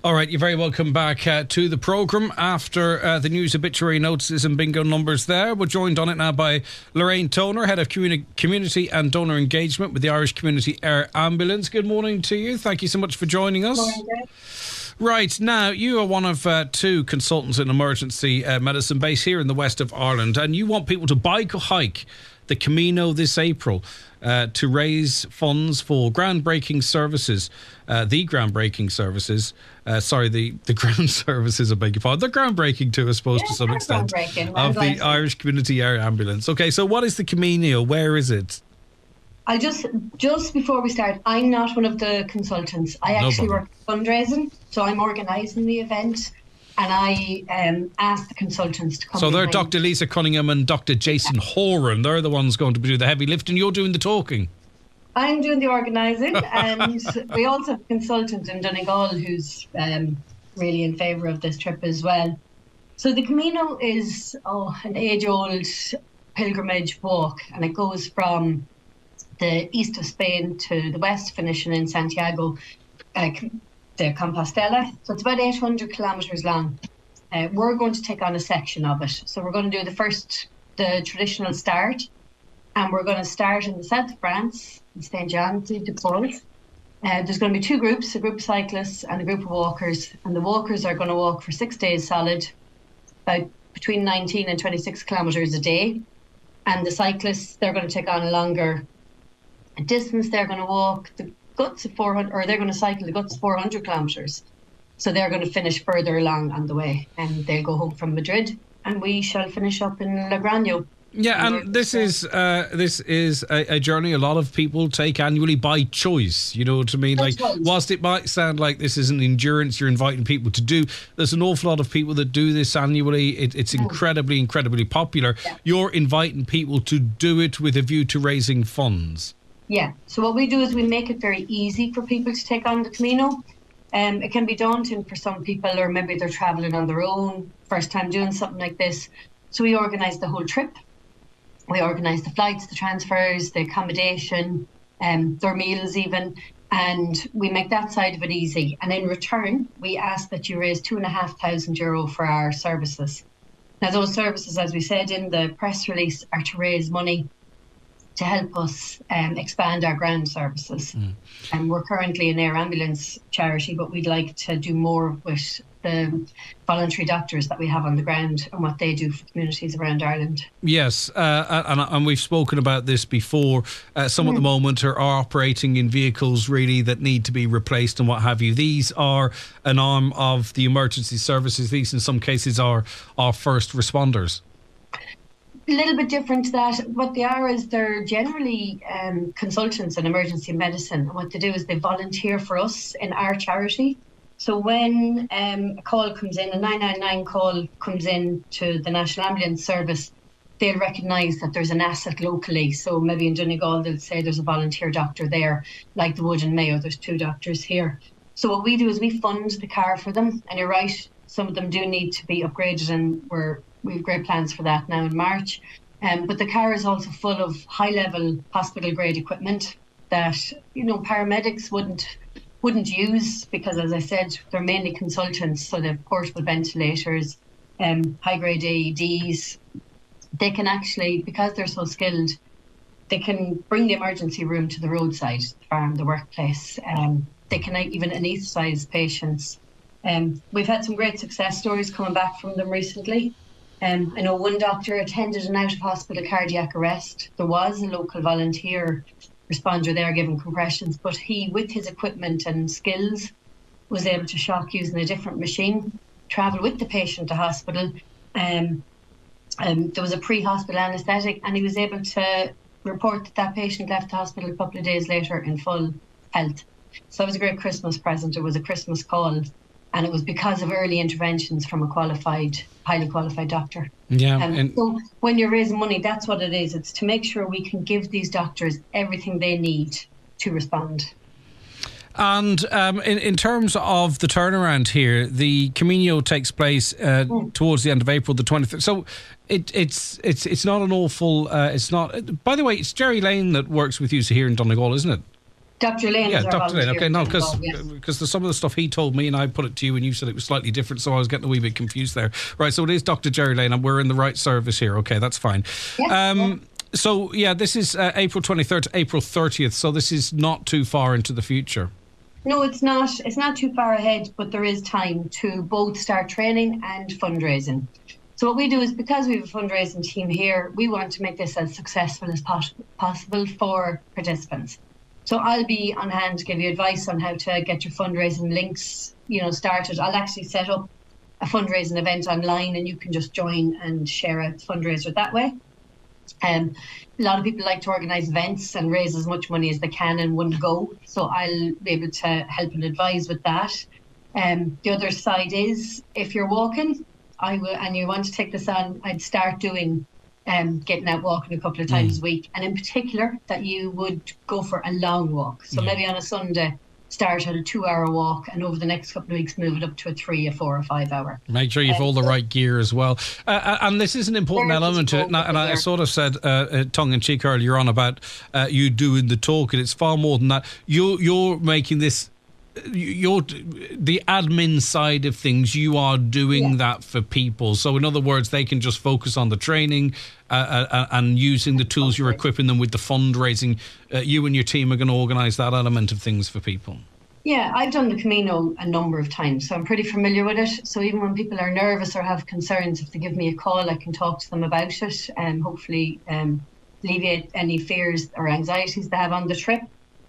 All right, you're very welcome back to the programme after the news, obituary notices and bingo numbers there. We're joined on it now by Lorraine Toner, Head of Community and Donor Engagement with the Irish Community Air Ambulance. Good morning to you. Thank you so much for joining us. Good morning. Right, now, you are one of two consultants in emergency medicine based here in the west of Ireland, and you want people to bike or hike the Camino this April to raise funds for groundbreaking services, the ground services, I beg your pardon. They're groundbreaking too, I suppose, to some extent, of the Irish Community Air Ambulance. Okay, so what is the Camino? Where is it? I just before we start, I'm not one of the consultants. I actually work fundraising, so I'm organising the event, and I asked the consultants to come. So they're Dr. Lisa Cunningham and Dr. Jason Horan. They're the ones going to do the heavy lifting. You're doing the talking. I'm doing the organising, and we also have a consultant in Donegal who's really in favour of this trip as well. So the Camino is an age-old pilgrimage walk, and it goes from the east of Spain to the west, finishing in Santiago de Compostela. So it's about 800 kilometres long. We're going to take on a section of it. So we're going to do the traditional start, and we're going to start in the south of France, in Saint-Jean-de-Paul. There's going to be two groups, a group of cyclists and a group of walkers. And the walkers are going to walk for 6 days solid, about between 19 and 26 kilometres a day. And the cyclists, they're going to take on a longer distance. They're going to walk the guts of 400, or they're going to cycle the guts of 400 kilometres. So they're going to finish further along on the way, and they'll go home from Madrid, and we shall finish up in Logroño. Yeah, and this is a journey a lot of people take annually by choice. You know what I mean? That's like, right. Whilst it might sound like this is an endurance you're inviting people to do, there's an awful lot of people that do this annually. It's incredibly, incredibly popular. Yeah. You're inviting people to do it with a view to raising funds. Yeah, so what we do is we make it very easy for people to take on the Camino. It can be daunting for some people, or maybe they're travelling on their own, first time doing something like this. So we organise the whole trip. We organise the flights, the transfers, the accommodation, their meals even, and we make that side of it easy. And in return, we ask that you raise €2,500 for our services. Now, those services, as we said in the press release, are to raise money to help us expand our ground services. And we're currently an air ambulance charity, but we'd like to do more with the voluntary doctors that we have on the ground and what they do for communities around Ireland. Yes, and we've spoken about this before. Some at the moment are operating in vehicles really that need to be replaced and what have you. These are an arm of the emergency services. These in some cases are first responders. A little bit different to that. What they are is they're generally consultants in emergency medicine. And what they do is they volunteer for us in our charity. So when a call comes in, a 999 call comes in to the National Ambulance Service, they'll recognise that there's an asset locally. So maybe in Donegal, they'll say there's a volunteer doctor there, like the Wood in Mayo, there's 2 doctors here. So what we do is we fund the car for them. And you're right, some of them do need to be upgraded, and we have great plans for that now in March. But the car is also full of high-level hospital-grade equipment that, paramedics wouldn't use because, as I said, they're mainly consultants. So they have portable ventilators, high-grade AEDs. They can actually, because they're so skilled, they can bring the emergency room to the roadside, the farm, the workplace. They can even anaesthetise patients. We've had some great success stories coming back from them recently. I know one doctor attended an out-of-hospital cardiac arrest. There was a local volunteer responder there giving compressions, but he, with his equipment and skills, was able to shock using a different machine, travel with the patient to hospital. There was a pre-hospital anaesthetic, and he was able to report that patient left the hospital a couple of days later in full health. So it was a great Christmas present. It was a Christmas call. And it was because of early interventions from a highly qualified doctor. Yeah. So when you're raising money, that's what it is. It's to make sure we can give these doctors everything they need to respond. And in terms of the turnaround here, the Camino takes place towards the end of April the 23rd. So it's not an awful. It's not. By the way, it's Jerry Lane that works with you here in Donegal, isn't it? Dr. Lane is our Dr. Lane. volunteer. Okay, no, Yes. because some of the stuff he told me and I put it to you and you said it was slightly different, so I was getting a wee bit confused there. Right, so it is Dr. Jerry Lane and we're in the right service here. Okay, that's fine. Yes, So, this is April 23rd to April 30th, so this is not too far into the future. No, it's not. It's not too far ahead, but there is time to both start training and fundraising. So what we do is, because we have a fundraising team here, we want to make this as successful as possible for participants. So I'll be on hand to give you advice on how to get your fundraising links, started. I'll actually set up a fundraising event online and you can just join and share a fundraiser that way. A lot of people like to organise events and raise as much money as they can in one go. So I'll be able to help and advise with that. The other side is, if you're walking, and you want to take this on, I'd start doing getting out walking a couple of times a week. And in particular, that you would go for a long walk. So maybe on a Sunday, start at a 2-hour walk, and over the next couple of weeks move it up to a 3, a 4 or 5 hour. Make sure you've all the right gear as well. And this is an important element to it. And I sort of said tongue-in-cheek earlier on about you doing the talk, and it's far more than that. You're making this, the admin side of things, you are doing that for people. So in other words, they can just focus on the training and using the tools. You're equipping them with the fundraising. You and your team are going to organise that element of things for people. Yeah, I've done the Camino a number of times, so I'm pretty familiar with it. So even when people are nervous or have concerns, if they give me a call, I can talk to them about it and hopefully alleviate any fears or anxieties they have on the trip.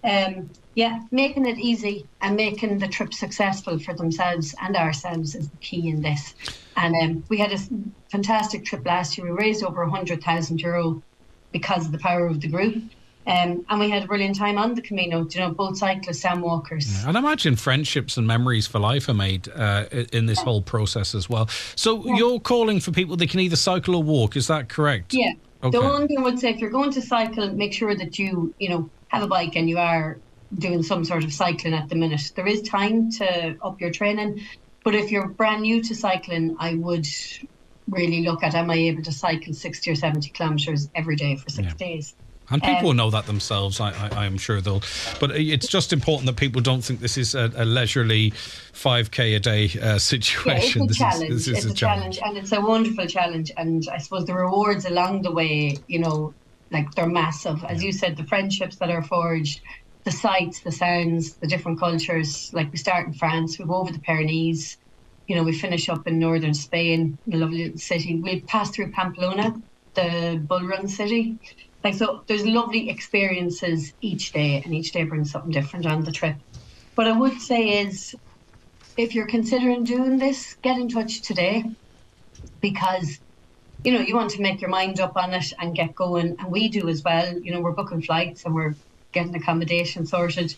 Making it easy and making the trip successful for themselves and ourselves is the key in this. And we had a fantastic trip last year. We raised over €100,000 because of the power of the group. And we had a brilliant time on the Camino, both cyclists and walkers. Yeah, and I imagine friendships and memories for life are made in this whole process as well. So you're calling for people that can either cycle or walk, is that correct? Yeah. Okay. The one thing I would say, if you're going to cycle, make sure that you have a bike and you are doing some sort of cycling at the minute. There is time to up your training, but if you're brand new to cycling, I would really look at, am I able to cycle 60 or 70 kilometres every day for 6 days? And people will know that themselves, I am sure they'll. But it's just important that people don't think this is a leisurely 5K a day situation. Yeah, it's a challenge. It's a challenge, and it's a wonderful challenge. And I suppose the rewards along the way, they're massive. As you said, the friendships that are forged, the sights, the sounds, the different cultures. Like, we start in France, we go over the Pyrenees, we finish up in northern Spain, a lovely little city. We pass through Pamplona, the bull run city. So there's lovely experiences each day, and each day brings something different on the trip. What I would say is, if you're considering doing this, get in touch today, because you want to make your mind up on it and get going, and we do as well. We're booking flights and we're getting accommodation sorted,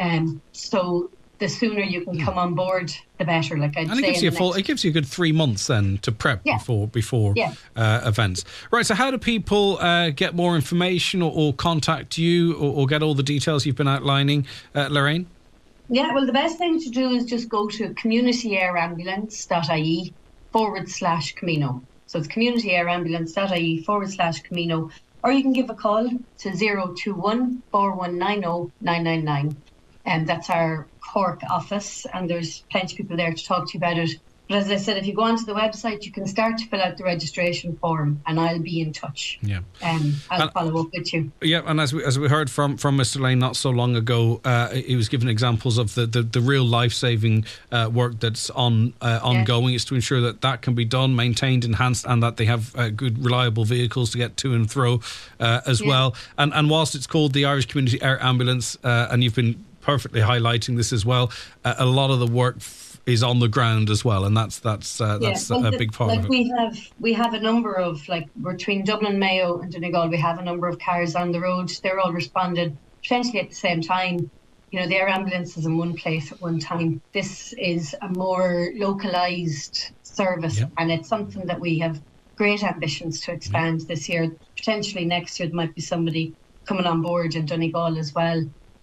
so the sooner you can come on board, the better. It gives you a good 3 months then to prep before events. Right. So how do people get more information or contact you or get all the details you've been outlining, Lorraine? Yeah. Well, the best thing to do is just go to communityairambulance.ie/Camino. So it's communityairambulance.ie/Camino. Or you can give a call to 021 4190 999. And that's our Cork office, and there's plenty of people there to talk to you about it. But as I said, if you go onto the website, you can start to fill out the registration form, and I'll be in touch. Yeah, I'll follow up with you. Yeah, and as we heard from Mr. Lane not so long ago, he was giving examples of the real life-saving work that's ongoing. It's to ensure that can be done, maintained, enhanced, and that they have good, reliable vehicles to get to and fro as well. And whilst it's called the Irish Community Air Ambulance, and you've been perfectly highlighting this as well, a lot of the work is on the ground as well, and that's a big part of it. We have a number of, between Dublin, Mayo and Donegal, we have a number of cars on the road. They're all responded potentially at the same time. The air ambulance is in one place at one time. This is a more localised service, and it's something that we have great ambitions to expand this year. Potentially next year there might be somebody coming on board in Donegal as well.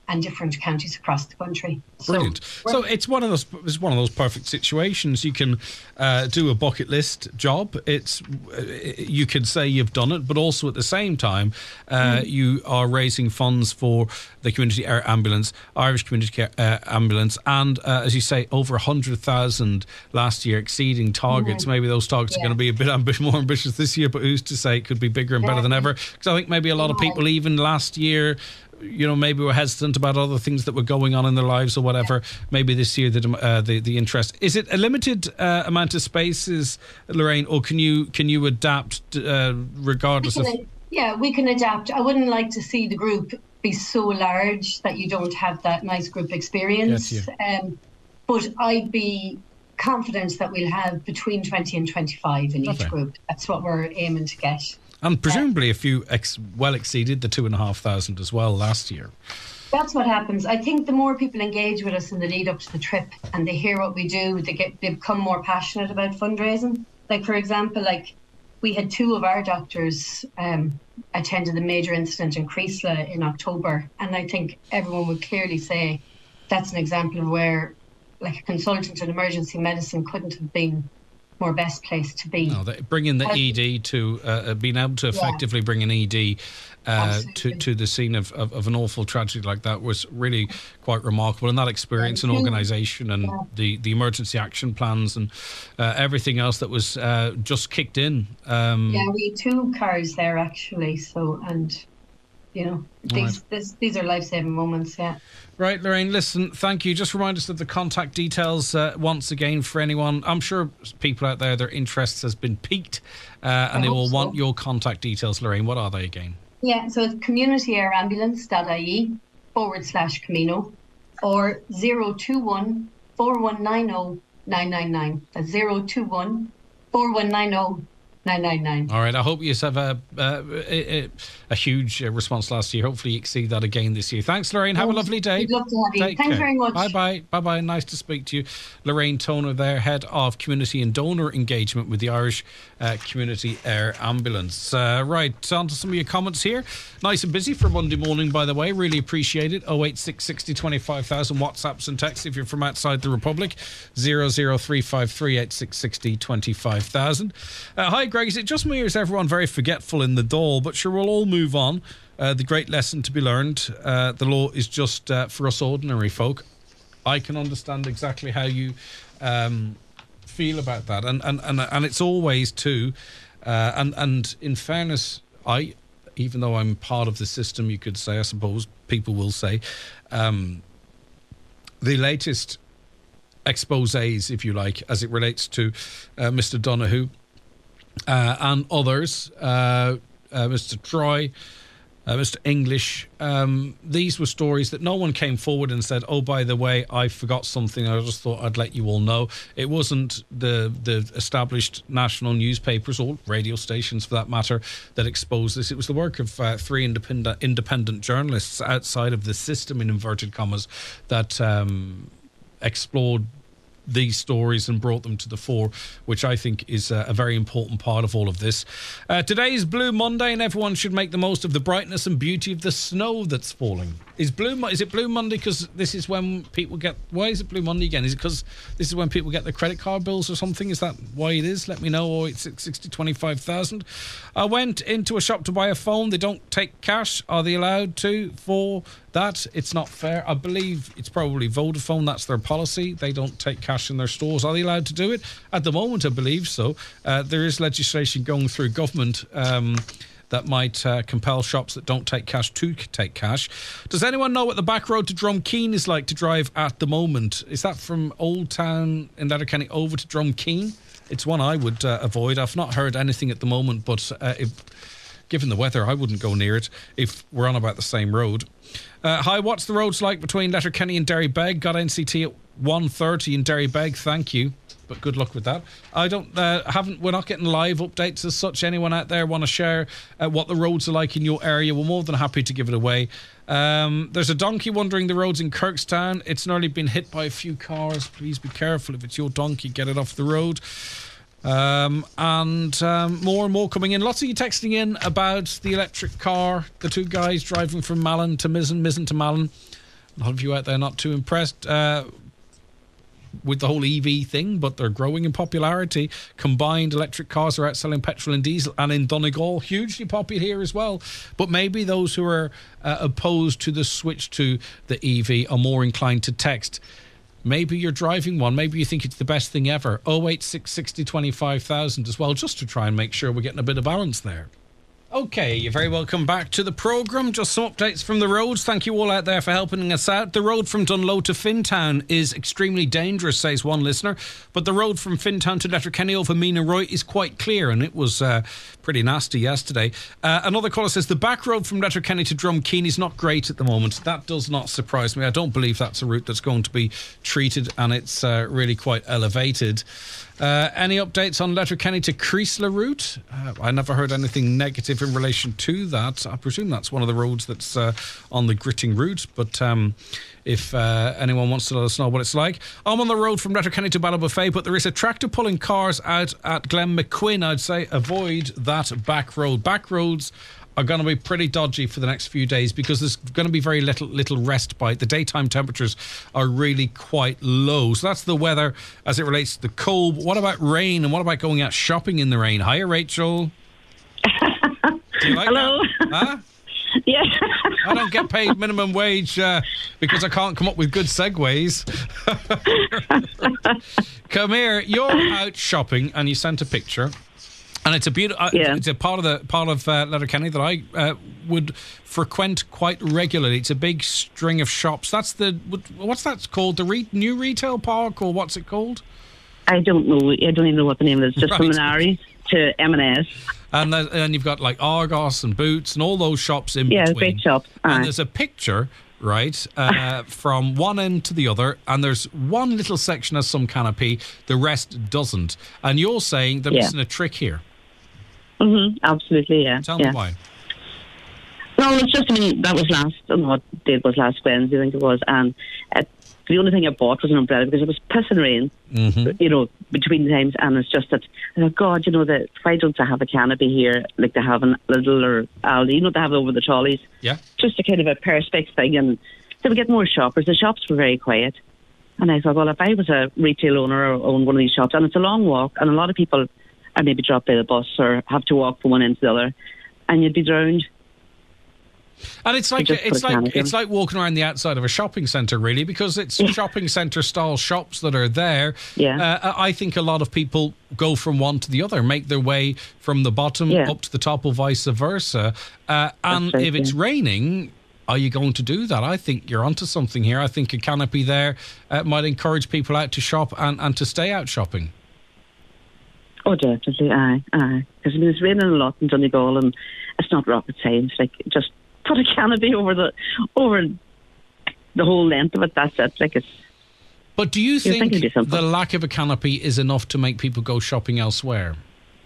and different counties across the country. Brilliant. So it's one of those perfect situations. You can do a bucket list job. You can say you've done it, but also at the same time, you are raising funds for the Community Air Ambulance, Irish Community Ambulance, and as you say, over 100,000 last year, exceeding targets. Maybe those targets are going to be a bit more ambitious this year, but who's to say? It could be bigger and better than ever. Because I think maybe a lot of people, even last year, maybe were hesitant about other things that were going on in their lives or whatever. Maybe this year the interest. Is it a limited amount of spaces, Lorraine, or can you adapt regardless of? Yeah, we can adapt. I wouldn't like to see the group be so large that you don't have that nice group experience. But I'd be confident that we'll have between 20 and 25 in each group. That's what we're aiming to get. And presumably a few well exceeded the 2,500 as well last year. That's what happens. I think the more people engage with us in the lead up to the trip and they hear what we do, they become more passionate about fundraising. Like, for example, we had 2 of our doctors attended the major incident in Creasla in October. And I think everyone would clearly say that's an example of where a consultant in emergency medicine couldn't have been more best place to be. No, bringing the ED to being able to effectively bring an ED to the scene of an awful tragedy like that was really quite remarkable. And that experience and organisation and the emergency action plans and everything else that was just kicked in. We had 2 cars there actually. So these are life-saving moments. Right, Lorraine, listen, thank you. Just remind us of the contact details once again for anyone. I'm sure people out there, their interest has been piqued and they will want your contact details. Lorraine, what are they again? Yeah, so it's communityairambulance.ie/Camino or 021 4190 999. That's 021 4190 999. All right. I hope you have a huge response last year. Hopefully you exceed that again this year. Thanks, Lorraine. Have a lovely day. We'd love to have you. Thanks very much. Bye-bye. Nice to speak to you. Lorraine Toner there, Head of Community and Donor Engagement with the Irish Community Air Ambulance. Right, on to some of your comments here. Nice and busy for Monday morning, by the way. Really appreciate it. 086 60 25,000 WhatsApps and texts if you're from outside the Republic. 00353 86 60 25,000. Hi, Greg, is it just me or is everyone very forgetful in the Dáil? But sure, we'll all move on. The great lesson to be learned. The law is just for us ordinary folk. I can understand exactly how you feel about that. And it's always too. And in fairness, even though I'm part of the system, you could say, I suppose, people will say, the latest exposés, if you like, as it relates to Mr. Donoghue, and others, Mr. Troy, Mr. English. These were stories that no one came forward and said, oh, by the way, I forgot something. I just thought I'd let you all know. It wasn't the established national newspapers or radio stations, for that matter, that exposed this. It was the work of 3 independent journalists outside of the system, in inverted commas, that explored these stories and brought them to the fore, which I think is a very important part of all of this. Today is Blue Monday, and everyone should make the most of the brightness and beauty of the snow that's falling. Is it Blue Monday because this is when people get... Why is it Blue Monday again? Is it because this is when people get their credit card bills or something? Is that why it is? Let me know. 086 60 25,000. I went into a shop to buy a phone. They don't take cash. Are they allowed to for that? It's not fair. I believe it's probably Vodafone. That's their policy. They don't take cash in their stores. Are they allowed to do it? At the moment, I believe so. There is legislation going through government that might compel shops that don't take cash to take cash. Does anyone know what the back road to Drumkeen is like to drive at the moment? Is that from Old Town in Letterkenny over to Drumkeen? It's one I would avoid. I've not heard anything at the moment, but given the weather, I wouldn't go near it if we're on about the same road. Hi, what's the roads like between Letterkenny and Derrybeg? Got NCT at 1:30 in Derrybeg, thank you. But good luck with that. We're not getting live updates as such. Anyone out there want to share what the roads are like in your area? We're more than happy to give it away. There's a donkey wandering the roads in Kirkstown. It's nearly been hit by a few cars. Please be careful. If it's your donkey, get it off the road. More and more coming in. Lots of you texting in about the electric car. The 2 guys driving from Malin to Mizzen to Malin. A lot of you out there not too impressed with the whole EV thing, but they're growing in popularity. Combined electric cars are outselling petrol and diesel, and in Donegal, hugely popular here as well. But maybe those who are opposed to the switch to the EV are more inclined to text. Maybe you're driving one. Maybe you think it's the best thing ever. 086 60 25,000 as well, just to try and make sure we're getting a bit of balance there. Okay, you're very welcome back to the programme. Just some updates from the roads. Thank you all out there for helping us out. The road from Dunloe to Fintown is extremely dangerous, says one listener. But the road from Fintown to Letterkenny over Meenaroy is quite clear, and it was pretty nasty yesterday. Another caller says the back road from Letterkenny to Drumkeen is not great at the moment. That does not surprise me. I don't believe that's a route that's going to be treated, and it's really quite elevated. Any updates on Letterkenny to Creasler route? I never heard anything negative in relation to that. I presume that's one of the roads that's on the gritting route, but if anyone wants to let us know what it's like. I'm on the road from Letterkenny to Ballybofey, but there is a tractor pulling cars out at Glen McQuinn. I'd say avoid that back road. Back roads are going to be pretty dodgy for the next few days because there's going to be very little respite. The daytime temperatures are really quite low. So that's the weather as it relates to the cold. What about rain, and what about going out shopping in the rain? Hiya, Rachel. Do you like Hello. that? Huh? Yeah. I don't get paid minimum wage because I can't come up with good segues. Come here. You're out shopping and you sent a picture. And it's a beautiful. It's a part of Letterkenny that I would frequent quite regularly. It's a big string of shops. That's what's that called? The new retail park, or what's it called? I don't know. I don't even know what the name is. Just right. From Minari to M&S. And you've got like Argos and Boots and all those shops in between. Yeah, big shops. And there's a picture, right, from one end to the other, and there's one little section has some canopy, the rest doesn't. And you're saying they're missing a trick here. Mm-hmm, absolutely, yeah. Tell me why. No, it's just, that was what date was last Wednesday, I think it was, and the only thing I bought was an umbrella because it was pissing rain, between times, and it's just that, I thought, God, why don't they have a canopy here, like they have in Lidl or Aldi, they have it over the trolleys. Yeah. Just a kind of a perspex thing, and they would get more shoppers. The shops were very quiet. And I thought, well, if I was a retail owner or owned one of these shops, and it's a long walk, and a lot of people are maybe dropped by the bus or have to walk from one end to the other, and you'd be drowned. And it's like walking around the outside of a shopping centre, really, because it's shopping centre style shops that are there. Yeah. I think a lot of people go from one to the other, make their way from the bottom up to the top, or vice versa. And if it's raining, are you going to do that? I think you're onto something here. I think a canopy there might encourage people out to shop and to stay out shopping. Oh, definitely, aye. Because it's raining a lot in Donegal, and it's not rocket science. Like, just put a canopy over the whole length of it. That's it. Like, it's. But do you think the lack of a canopy is enough to make people go shopping elsewhere?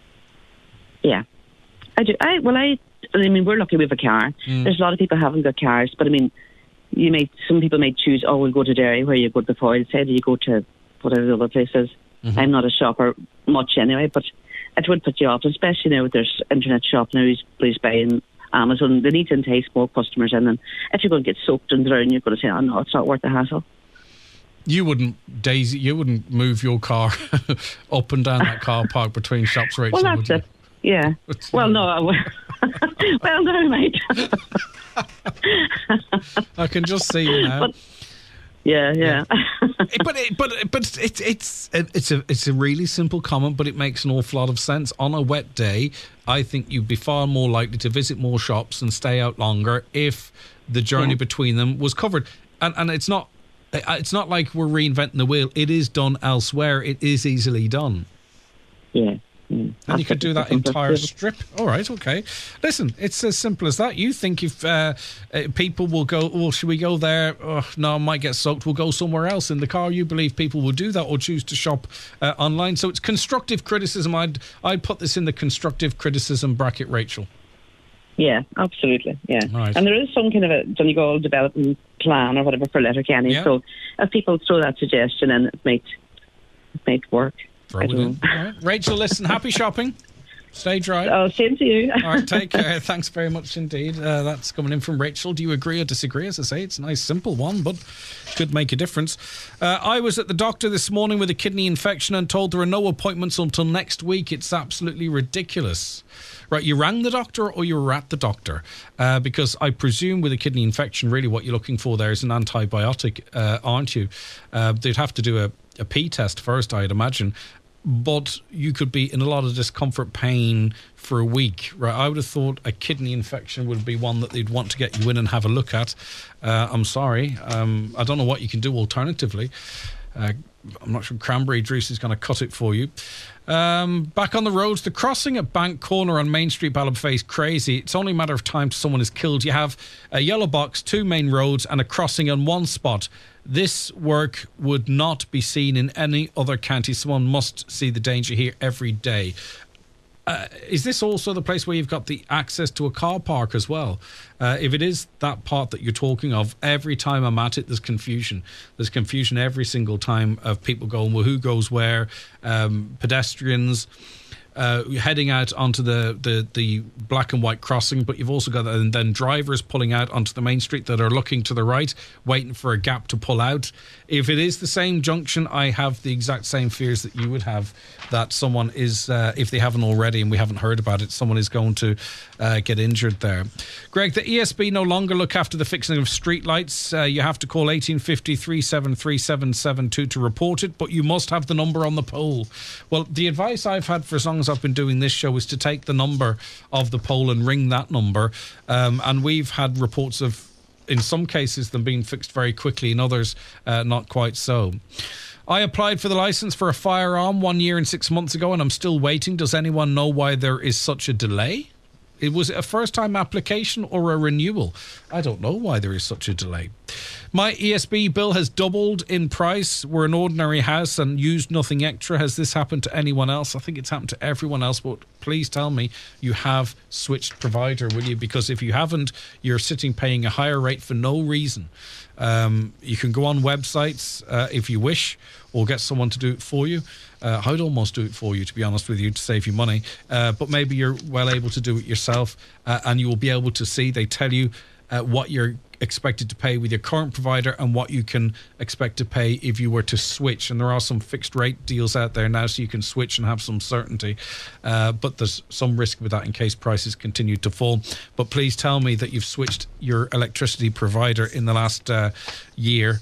Yeah, I do. We're lucky we have a car. There's a lot of people who haven't got cars, but some people might choose. Oh, we'll go to Derry, where you go to the Foyle side, or you go to whatever the other place is. Mm-hmm. I'm not a shopper much anyway, but it would put you off, especially now there's internet shop now, please buy in Amazon. They need to entice more customers in, and if you're going to get soaked and drowned, you're going to say, oh no, it's not worth the hassle. You wouldn't move your car up and down that car park between shops, Rachel? Well, that's it. Yeah. Well, no, I will. Well, no, I might. I can just see you now. But, yeah. but it's a really simple comment, but it makes an awful lot of sense. On a wet day, I think you'd be far more likely to visit more shops and stay out longer if the journey between them was covered. And it's not like we're reinventing the wheel. It is done elsewhere. It is easily done. Yeah. And you could do that entire strip. All right, okay. Listen, it's as simple as that. You think if people will go, well, should we go there? Oh, no, I might get soaked. We'll go somewhere else in the car. You believe people will do that or choose to shop online. So it's constructive criticism. I'd put this in the constructive criticism bracket, Rachel. Yeah, absolutely. Yeah. Right. And there is some kind of a Donegal development plan or whatever for Letterkenny. Yeah. So if people throw that suggestion in, it might work. All right. Rachel, listen, happy shopping. Stay dry. Oh, same to you. All right, take care. Thanks very much indeed. That's coming in from Rachel. Do you agree or disagree? As I say, it's a nice, simple one, but could make a difference. I was at the doctor this morning with a kidney infection and told there are no appointments until next week. It's absolutely ridiculous. Right, you rang the doctor or you were at the doctor? Because I presume with a kidney infection, really what you're looking for there is an antibiotic, aren't you? They'd have to do a P test first, I'd imagine. But you could be in a lot of discomfort, pain for a week, right? I would have thought a kidney infection would be one that they'd want to get you in and have a look at. I'm sorry. I don't know what you can do alternatively. I'm not sure cranberry juice is going to cut it for you. Back on the roads, the crossing at Bank Corner on Main Street, Ballymena is crazy. It's only a matter of time till someone is killed. You have a yellow box, 2 main roads and a crossing on one spot. This work would not be seen in any other county. Someone must see the danger here every day. Is this also the place where you've got the access to a car park as well? If it is that part that you're talking of, every time I'm at it, there's confusion. There's confusion every single time of people going, well, who goes where? Pedestrians heading out onto the black and white crossing, but you've also got and then drivers pulling out onto the main street that are looking to the right, waiting for a gap to pull out. If it is the same junction, I have the exact same fears that you would have, that someone is, if they haven't already and we haven't heard about it, someone is going to get injured there. Greg, the ESB no longer look after the fixing of street lights. You have to call 1850 373 772 to report it, but you must have the number on the pole. Well, the advice I've had for as long as I've been doing this show is to take the number of the pole and ring that number. And we've had reports of, in some cases, them being fixed very quickly, in others, not quite so. I applied for the licence for a firearm 1 year and 6 months ago, and I'm still waiting. Does anyone know why there is such a delay? Was it a first-time application or a renewal? I don't know why there is such a delay. My ESB bill has doubled in price. We're an ordinary house and used nothing extra. Has this happened to anyone else? I think it's happened to everyone else, but please tell me you have switched provider, will you? Because if you haven't, you're sitting paying a higher rate for no reason. You can go on websites if you wish, or get someone to do it for you. I'd almost do it for you, to be honest with you, to save you money. But maybe you're well able to do it yourself, and you will be able to see. They tell you what you're expected to pay with your current provider and what you can expect to pay if you were to switch. And there are some fixed rate deals out there now, so you can switch and have some certainty. But there's some risk with that in case prices continue to fall. But please tell me that you've switched your electricity provider in the last year.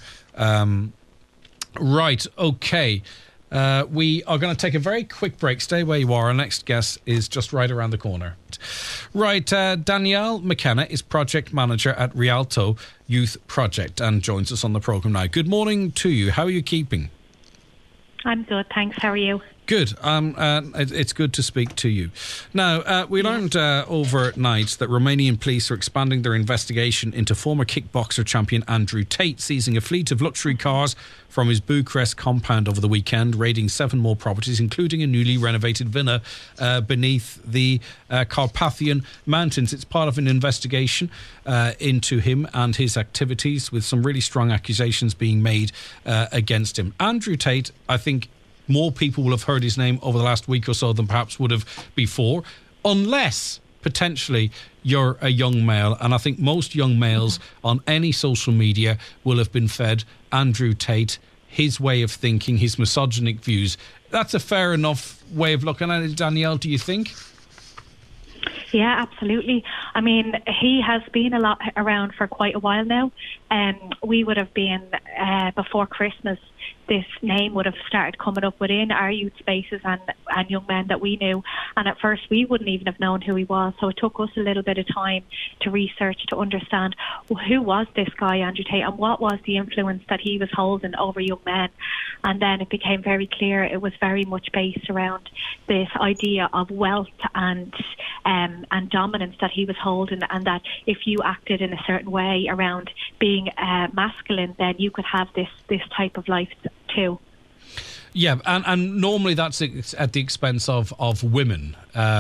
Right, okay. We are going to take a very quick break. Stay where you are. Our next guest is just right around the corner. Right, Danielle McKenna is project manager at Rialto Youth Project and joins us on the programme now. Good morning to you. How are you keeping? I'm good, thanks. How are you? Good. It's good to speak to you. Now, we learned overnight that Romanian police are expanding their investigation into former kickboxer champion Andrew Tate, seizing a fleet of luxury cars from his Bucharest compound over the weekend, raiding 7 more properties, including a newly renovated villa beneath the Carpathian Mountains. It's part of an investigation into him and his activities, with some really strong accusations being made against him. Andrew Tate, I think, more people will have heard his name over the last week or so than perhaps would have before, unless potentially you're a young male. And I think most young males on any social media will have been fed Andrew Tate, his way of thinking, his misogynic views. That's a fair enough way of looking at it, Danielle, do you think? Yeah, absolutely. I mean, he has been around for quite a while now. We would have been, before Christmas, this name would have started coming up within our youth spaces and young men that we knew. And at first, we wouldn't even have known who he was. So it took us a little bit of time to research, to understand, well, who was this guy, Andrew Tate, and what was the influence that he was holding over young men. And then it became very clear it was very much based around this idea of wealth and dominance that he was holding, and that if you acted in a certain way around being masculine, then you could have this type of life too. Yeah, and normally that's at the expense of women.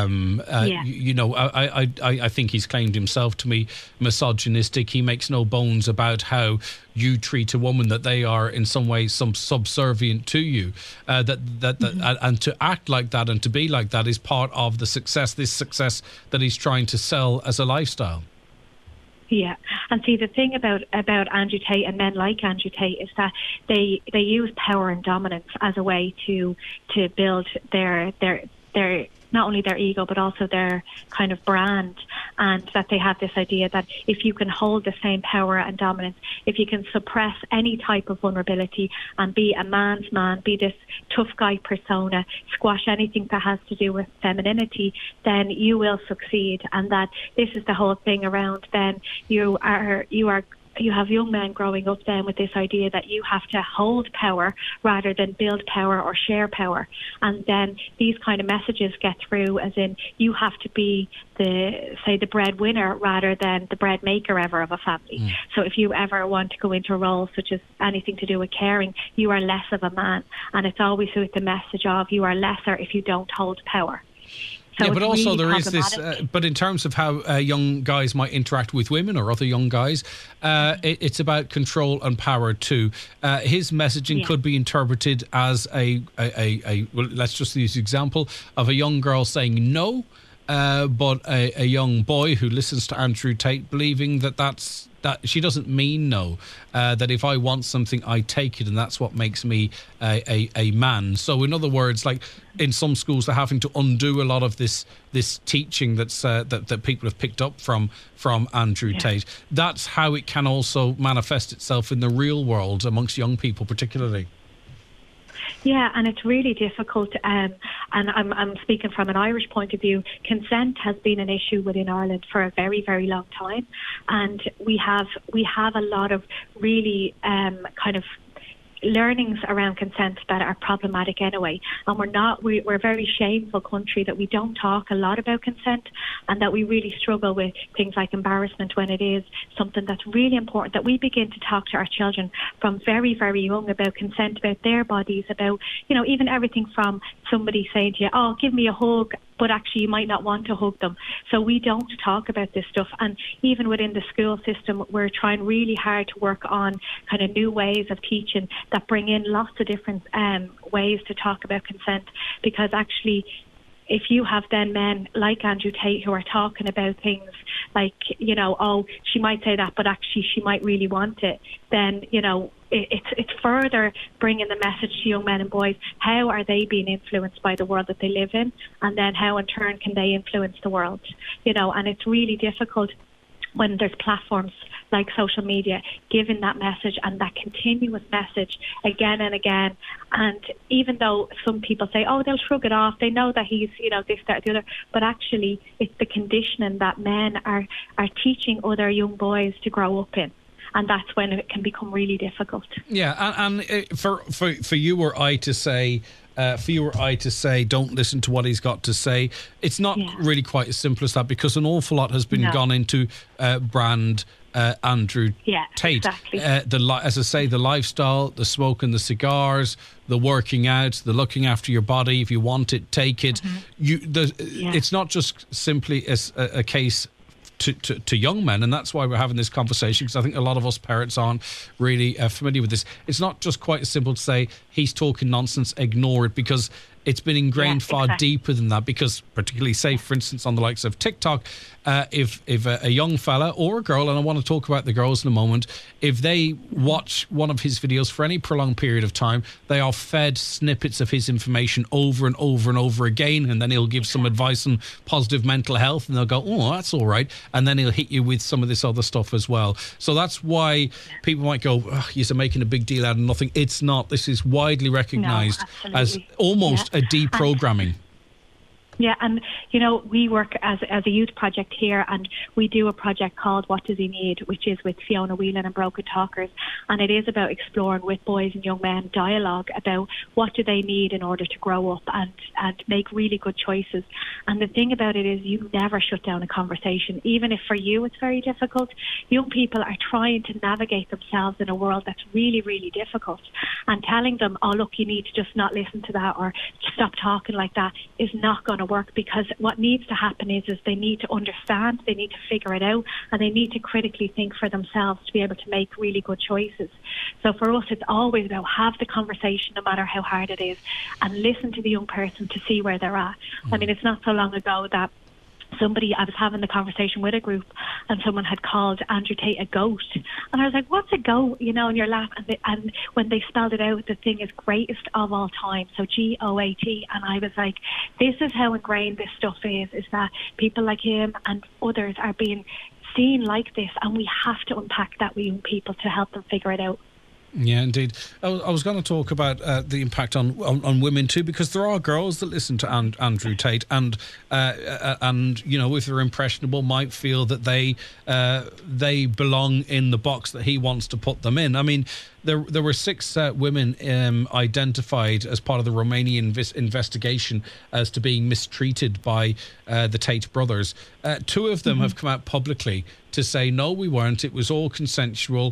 You know, I think he's claimed himself to be misogynistic. He makes no bones about how you treat a woman, that they are in some way subservient to you. And to act like that and to be like that is part of the success that he's trying to sell as a lifestyle. Yeah, and see, the thing about Andrew Tate and men like Andrew Tate is that they use power and dominance as a way to build their not only their ego but also their kind of brand, and that they have this idea that if you can hold the same power and dominance, if you can suppress any type of vulnerability and be a man's man, be this tough guy persona, squash anything that has to do with femininity, then you will succeed. And that this is the whole thing around then you have young men growing up then with this idea that you have to hold power rather than build power or share power. And then these kind of messages get through as in you have to be the breadwinner rather than the bread maker ever of a family. So if you ever want to go into a role such as anything to do with caring, you are less of a man. And it's always with the message of you are lesser if you don't hold power. So yeah, but also really there is this. But in terms of how young guys might interact with women or other young guys, it's about control and power too. His messaging could be interpreted as a well, let's just use the example of a young girl saying no, but a young boy who listens to Andrew Tate believing that she doesn't mean no, that if I want something, I take it, and that's what makes me a man. So in other words, like in some schools, they're having to undo a lot of this teaching that people have picked up from Andrew Tate. That's how it can also manifest itself in the real world amongst young people, particularly. Yeah, and it's really difficult. And I'm speaking from an Irish point of view. Consent has been an issue within Ireland for a very, very long time, and we have a lot of really kind of learnings around consent that are problematic anyway, and we're a very shameful country that we don't talk a lot about consent, and that we really struggle with things like embarrassment when it is something that's really important, that we begin to talk to our children from very, very young about consent, about their bodies, about, you know, even everything from somebody saying to you, oh, give me a hug, but actually you might not want to hug them. So we don't talk about this stuff. And even within the school system, we're trying really hard to work on kind of new ways of teaching that bring in lots of different ways to talk about consent. Because actually, if you have then men like Andrew Tate who are talking about things like, you know, oh, she might say that, but actually she might really want it, then, you know, it's further bringing the message to young men and boys. How are they being influenced by the world that they live in? And then how in turn can they influence the world? You know, and it's really difficult when there's platforms like social media giving that message and that continuous message again and again. And even though some people say, oh, they'll shrug it off, they know that he's, you know, this, that, the other, but actually it's the conditioning that men are teaching other young boys to grow up in. And that's when it can become really difficult. Yeah, and for you or I to say, don't listen to what he's got to say, it's not really quite as simple as that, because an awful lot has been gone into brand Andrew Tate. Exactly. As I say, the lifestyle, the smoking, the cigars, the working out, the looking after your body. If you want it, take it. It's not just simply as a case to young men, and that's why we're having this conversation, because I think a lot of us parents aren't really familiar with this. It's not just quite as simple to say he's talking nonsense, ignore it, because it's been ingrained far deeper than that. Because particularly, say for instance, on the likes of TikTok, if a young fella or a girl, and I want to talk about the girls in a moment, if they watch one of his videos for any prolonged period of time, they are fed snippets of his information over and over and over again, and then he'll give some advice on positive mental health, and they'll go, oh, that's all right, and then he'll hit you with some of this other stuff as well. So that's why people might go, oh, you're making a big deal out of nothing. It's not. This is widely recognised as almost a deprogramming. Yeah, and we work as a youth project here, and we do a project called What Does He Need, which is with Fiona Whelan and Broken Talkers, and it is about exploring with boys and young men dialogue about what do they need in order to grow up and make really good choices. And the thing about it is you never shut down a conversation, even if for you it's very difficult. Young people are trying to navigate themselves in a world that's really, really difficult, and telling them, oh look, you need to just not listen to that or stop talking like that is not going to work, because what needs to happen is they need to understand, they need to figure it out, and they need to critically think for themselves to be able to make really good choices. So for us, it's always about have the conversation no matter how hard it is, and listen to the young person to see where they're at. I mean, it's not so long ago that I was having the conversation with a group, and someone had called Andrew Tate a goat, and I was like, what's a goat? And you're laughing, and when they spelled it out, the thing is greatest of all time, so GOAT, and I was like, this is how ingrained this stuff is that people like him and others are being seen like this, and we have to unpack that with young people to help them figure it out. Yeah, indeed. I was going to talk about the impact on women too, because there are girls that listen to Andrew Tate, and if they're impressionable, might feel that they belong in the box that he wants to put them in. I mean, there were 6 women identified as part of the Romanian investigation as to being mistreated by the Tate brothers. 2 of them have come out publicly to say, no, we weren't. It was all consensual.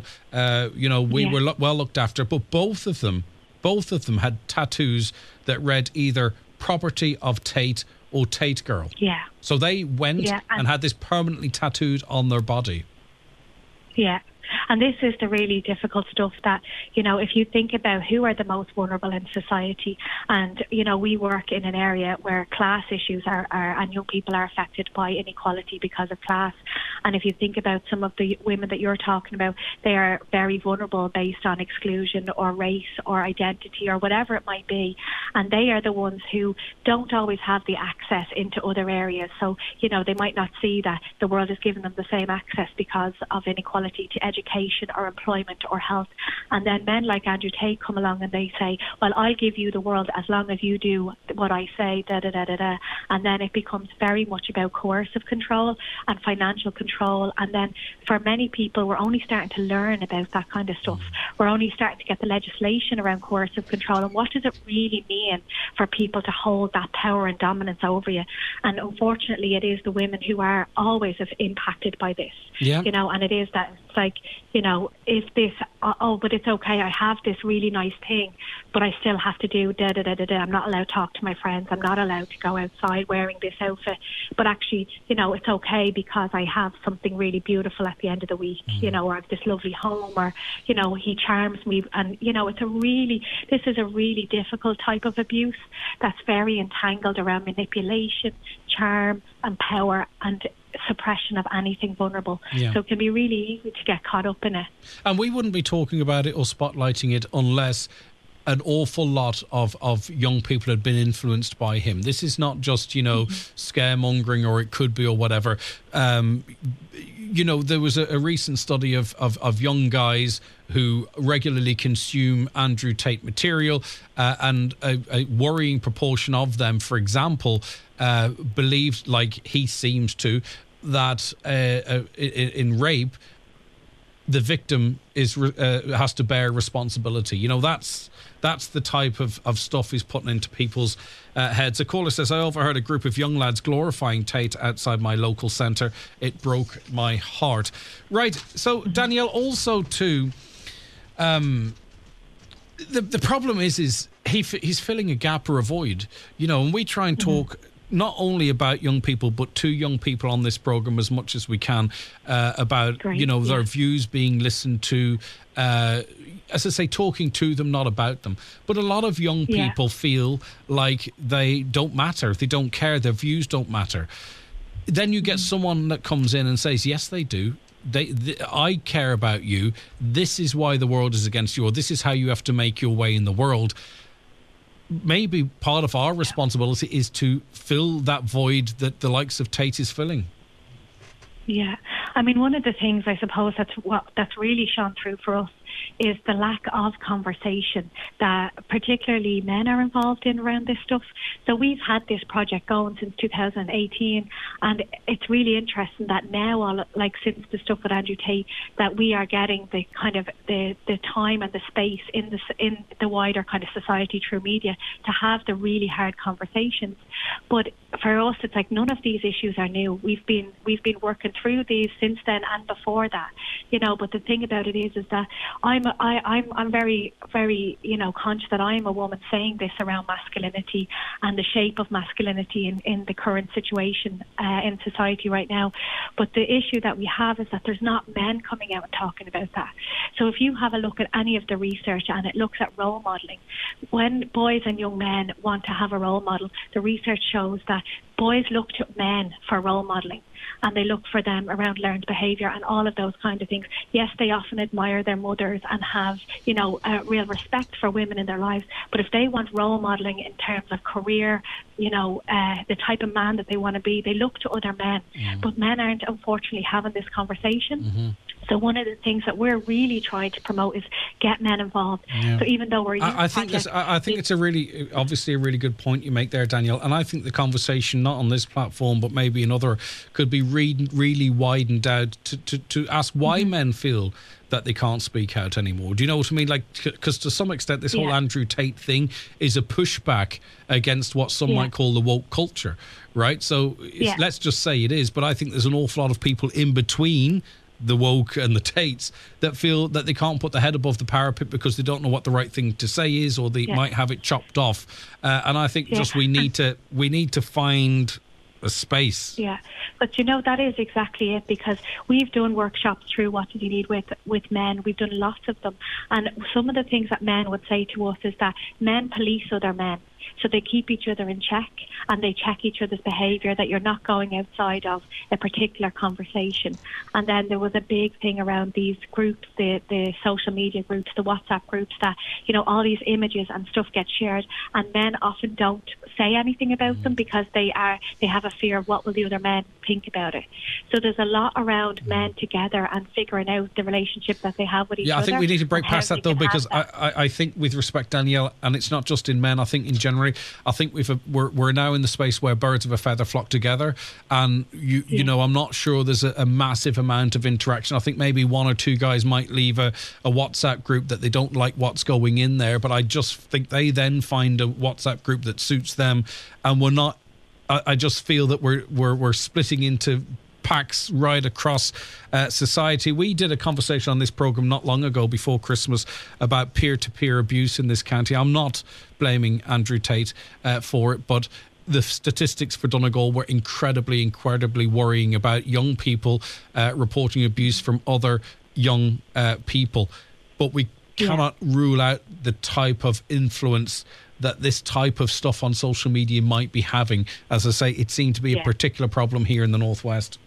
We were well looked after. But both of them had tattoos that read either property of Tate or Tate girl. Yeah. So they went and had this permanently tattooed on their body. Yeah. And this is the really difficult stuff that, if you think about who are the most vulnerable in society, and, we work in an area where class issues are and young people are affected by inequality because of class. And if you think about some of the women that you're talking about, they are very vulnerable based on exclusion or race or identity or whatever it might be. And they are the ones who don't always have the access into other areas. So, they might not see that the world is giving them the same access because of inequality to education or employment or health. And then men like Andrew Tate come along and they say, well, I'll give you the world as long as you do what I say, da-da-da-da-da. And then it becomes very much about coercive control and financial control. And then for many people, we're only starting to learn about that kind of stuff. We're only starting to get the legislation around coercive control, and what does it really mean for people to hold that power and dominance over you. And unfortunately, it is the women who are always impacted by this. Yeah. And it is that it's like, is this, but it's okay, I have this really nice thing, but I still have to do da-da-da-da-da. I'm not allowed to talk to my friends. I'm not allowed to go outside wearing this outfit. But actually, it's okay because I have something really beautiful at the end of the week, or I have this lovely home, or, he charms me. And, this is a really difficult type of abuse that's very entangled around manipulation, charm and power and suppression of anything vulnerable. Yeah. So it can be really easy to get caught up in it. And we wouldn't be talking about it or spotlighting it unless an awful lot of young people had been influenced by him. This is not just, scaremongering, or it could be, or whatever. There was a recent study of young guys who regularly consume Andrew Tate material, and a worrying proportion of them, for example, believed, like he seems to, that in rape, the victim has to bear responsibility. That's the type of stuff he's putting into people's heads. A caller says, I overheard a group of young lads glorifying Tate outside my local centre. It broke my heart. Right. So, Danielle, also too, the problem is he's filling a gap or a void. And we try and talk not only about young people, but to young people on this programme as much as we can about, their views being listened to, as I say, talking to them, not about them. But a lot of young people feel like they don't matter. They don't care. Their views don't matter. Then you get someone that comes in and says, yes, they do. I care about you. This is why the world is against you, or this is how you have to make your way in the world. Maybe part of our responsibility is to fill that void that the likes of Tate is filling. Yeah. I mean, one of the things I suppose that's really shone through for us is the lack of conversation that particularly men are involved in around this stuff. So we've had this project going since 2018, and it's really interesting that now, since the stuff with Andrew Tate, that we are getting the kind of the time and the space in the wider kind of society through media to have the really hard conversations. But for us, it's like none of these issues are new. We've been working through these since then and before that, But the thing about it is that I'm very, very, conscious that I'm a woman saying this around masculinity and the shape of masculinity in the current situation in society right now. But the issue that we have is that there's not men coming out and talking about that. So if you have a look at any of the research and it looks at role modelling, when boys and young men want to have a role model, the research shows that boys look to men for role modelling, and they look for them around learned behaviour and all of those kind of things. Yes, they often admire their mothers and have, a real respect for women in their lives. But if they want role modelling in terms of career, the type of man that they want to be, they look to other men. Mm. But men aren't, unfortunately, having this conversation. Mm-hmm. So one of the things that we're really trying to promote is get men involved. Yeah. So even though we're I think it's a really, obviously a really good point you make there, Danielle. And I think the conversation, not on this platform, but maybe another, could be really widened out to ask why mm-hmm. men feel that they can't speak out anymore. Do you know what I mean? Because to some extent, this whole Andrew Tate thing is a pushback against what some might call the woke culture, right? So let's just say it is. But I think there's an awful lot of people in between the woke and the Tates that feel that they can't put their head above the parapet because they don't know what the right thing to say is, or they might have it chopped off. And I think just we need to find a space. Yeah, but that is exactly it, because we've done workshops through What Does He Need with men. We've done lots of them, and some of the things that men would say to us is that men police other men. So they keep each other in check and they check each other's behaviour, that you're not going outside of a particular conversation. And then there was a big thing around these groups, the social media groups, the WhatsApp groups, that, all these images and stuff get shared, and men often don't say anything about them because they have a fear of what will the other men think about it. So there's a lot around men together and figuring out the relationship that they have with each other. Yeah, I think we need to break past that, though, because I think, with respect, Danielle, and it's not just in men, I think in general, I think we're now in the space where birds of a feather flock together, and you know, I'm not sure there's a massive amount of interaction. I think maybe one or two guys might leave a WhatsApp group that they don't like what's going in there, but I just think they then find a WhatsApp group that suits them, and we're not. I just feel that we're splitting into packs right across society. We did a conversation on this programme not long ago, before Christmas, about peer-to-peer abuse in this county. I'm not blaming Andrew Tate for it, but the statistics for Donegal were incredibly worrying about young people reporting abuse from other young people. But we cannot rule out the type of influence that this type of stuff on social media might be having. As I say, it seemed to be a particular problem here in the Northwest.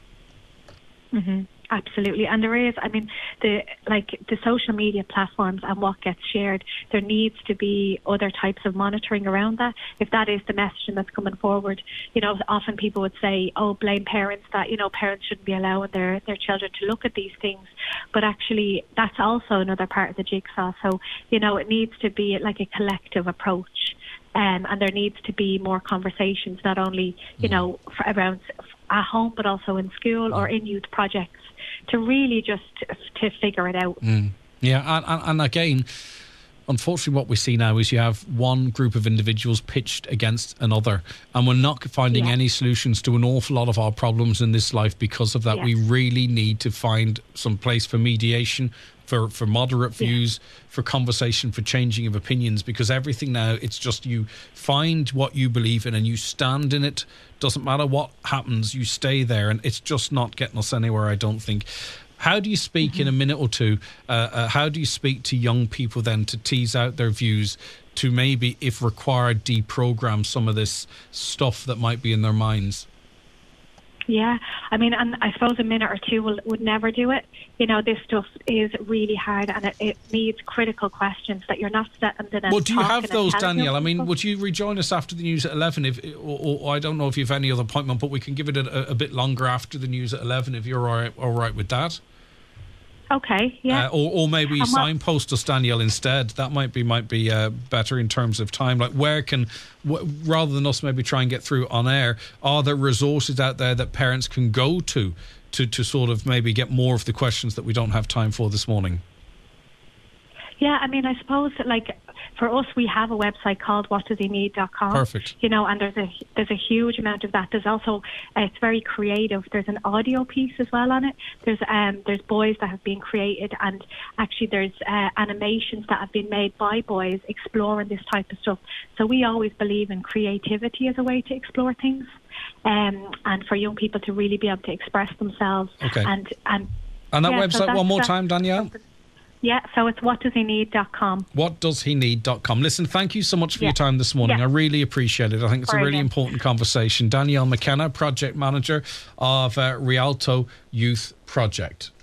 Mm-hmm. Absolutely. And there is, the social media platforms and what gets shared, there needs to be other types of monitoring around that. If that is the messaging that's coming forward, often people would say, blame parents, that, parents shouldn't be allowing their children to look at these things. But actually, that's also another part of the jigsaw. So, it needs to be like a collective approach. And there needs to be more conversations, not only, around at home, but also in school or in youth projects, to really just to figure it out. Yeah, and again, unfortunately, what we see now is you have one group of individuals pitched against another, and we're not finding any solutions to an awful lot of our problems in this life because of that. We really need to find some place for mediation, for moderate views, for conversation, for changing of opinions, because everything now, it's just you find what you believe in and you stand in it. Doesn't matter what happens, you stay there, and it's just not getting us anywhere, I don't think. How do you speak in a minute or two? How do you speak to young people then to tease out their views, to maybe, if required, deprogram some of this stuff that might be in their minds? Yeah, and I suppose a minute or two would never do it. This stuff is really hard, and it needs critical questions that you're not sitting there. Well, do you have those, Danielle? Would you rejoin us after the news at 11? Or I don't know if you have any other appointment, but we can give it a bit longer after the news at 11 if you're all right with that. Okay, yeah. Or maybe signpost us, Danielle, instead. That might be better in terms of time. Like, where rather than us maybe try and get through on air, are there resources out there that parents can go to sort of maybe get more of the questions that we don't have time for this morning? Yeah, I mean, I suppose like for us, we have a website called whatdoesheneed.com. Perfect. You know, and there's a huge amount of that. There's also it's very creative. There's an audio piece as well on it. There's boys that have been created, and actually there's animations that have been made by boys exploring this type of stuff. So we always believe in creativity as a way to explore things, and for young people to really be able to express themselves. Okay. And that website one more time, Danielle. Yeah, so it's whatdoesheneed.com. Whatdoesheneed.com. Listen, thank you so much for your time this morning. I really appreciate it. I think it's a really important conversation. Danielle McKenna, Project Manager of Rialto Youth Project.